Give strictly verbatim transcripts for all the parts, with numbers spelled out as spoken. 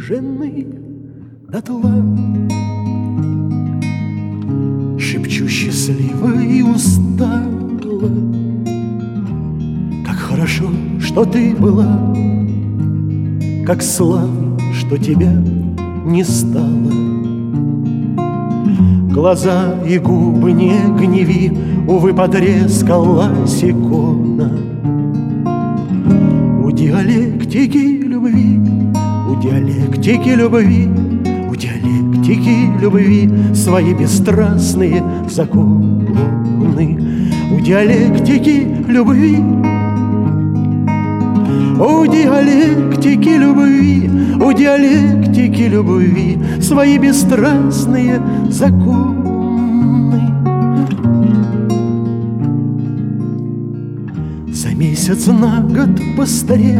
выжжены дотла. Шепчу счастливо и устала, как хорошо, что ты была, как славно, что тебя не стало. Глаза и губы не гневи, увы, потрескалась икона. У диалектики любви, у диалектики любви, у диалектики любви свои бесстрастные законы. У диалектики любви, у диалектики любви, у диалектики любви свои бесстрастные законы. За месяц на год постарев,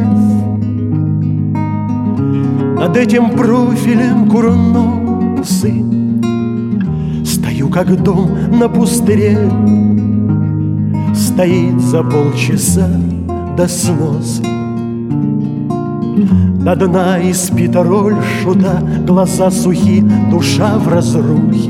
над этим профилем курносы стою, как дом на пустыре, стоит за полчаса до сноса. До дна испита роль шута, глаза сухи, душа в разрухе.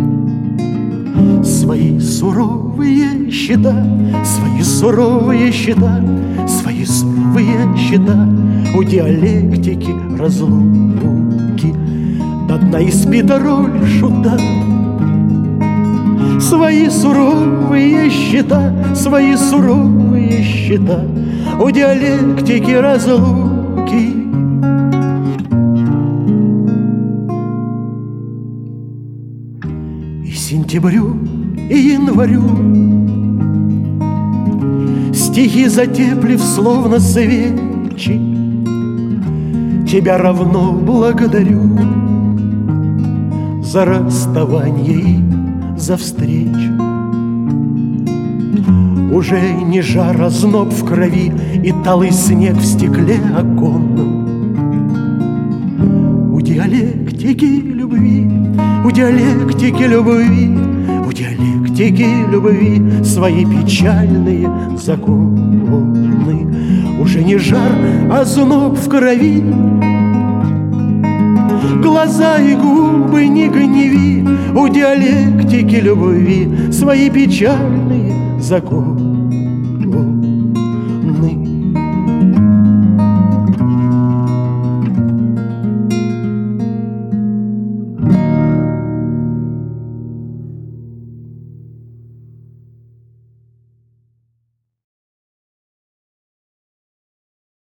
Свои суровые счета, свои суровые счета, свои суровые счета у диалектики разлуки. До дна испита роль шута, свои суровые счета, свои суровые счета у диалектики разлуки. И сентябрю, и январю стихи затеплив, словно свечи, тебя равно благодарю за расставание и за встречу. Уже не жар, а зноб в крови и талый снег в стекле оконном. У диалектики любви, у диалектики любви, у диалектики любви свои печальные законы. Уже не жар, а зноб в крови, глаза и губы не гневи, у диалектики любви свои печальные законы.